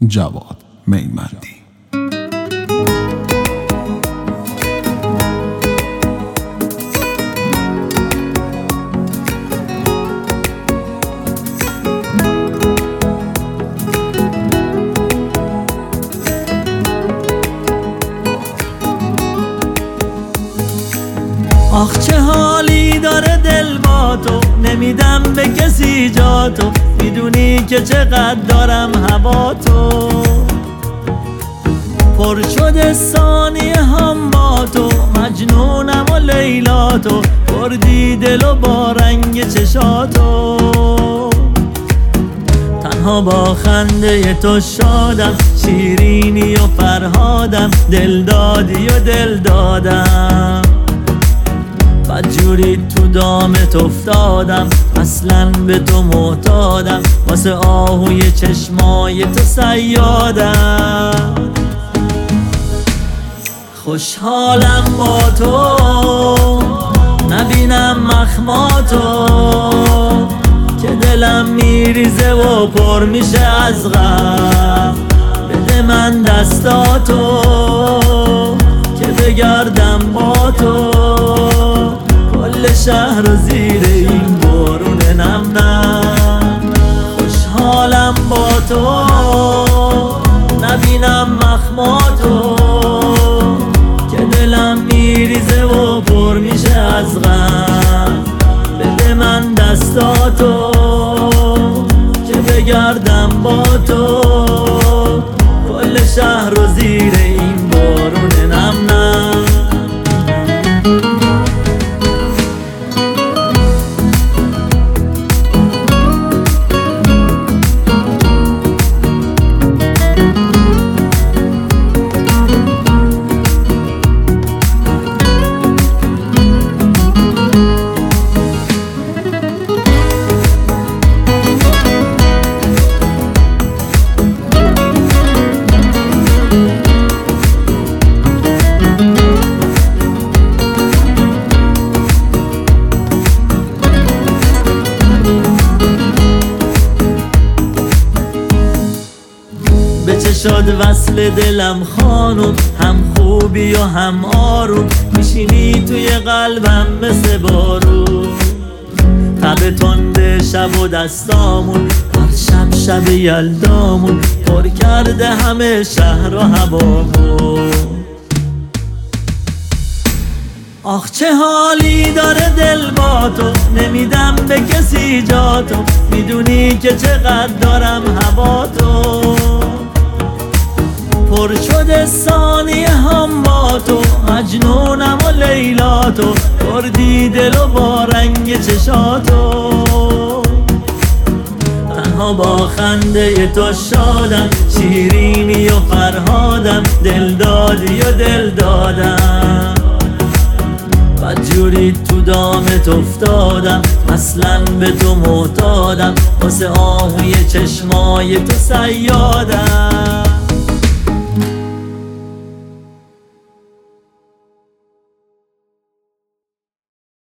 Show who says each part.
Speaker 1: جواد میمندی.
Speaker 2: آخ چه حالی داره دل با تو، نمیدم به کسی جا تو، میدونی که چقدر دارم هوا تو. پر شده ثانیه هم با تو، مجنونم و لیلا تو، بردی دل و با رنگ چشاتو. تنها با خنده تو شادم، شیرینی و فرهادم، دل دادی و دل دادم. بدجوری تو دامت افتادم، اصلا به تو معتادم، واسه آهوی چشمای تو صیادم. خوشحالم با تو، نبینم مخماتو، که دلم میریزه و پر میشه از غم. بده من دستاتو که بگردم با تو، کل شهر رو زیر این بارون نم نم. خوشحالم با تو، نبینم مخماتو، که دلم میریزه و پر میشه از غم. بده من دستاتو که بگردم با تو، کل شهر رو زیر این بارون نم نم. به چه شد وصل دلم خانم، هم خوبی و هم آروم، میشینی توی قلبم مثل بارون. تب تند شب و دستامون، هر شب شب یلدامون، پر کرده همه شهر و هوامون. آخ چه حالی داره دل با تو، نمیدم به کسی جا تو، میدونی که چقدر دارم هوا تو. پر شده ثانیه هم با تو، مجنونم و لیلا تو، بردی دل و با رنگ چشاتو. تنها با خنده تو شادم، شیرینی و فرهادم، دل دادی و دل دادم. بدجوری تو دامت افتادم، اصلا به تو معتادم، واسه آهوی چشمای تو صیادم.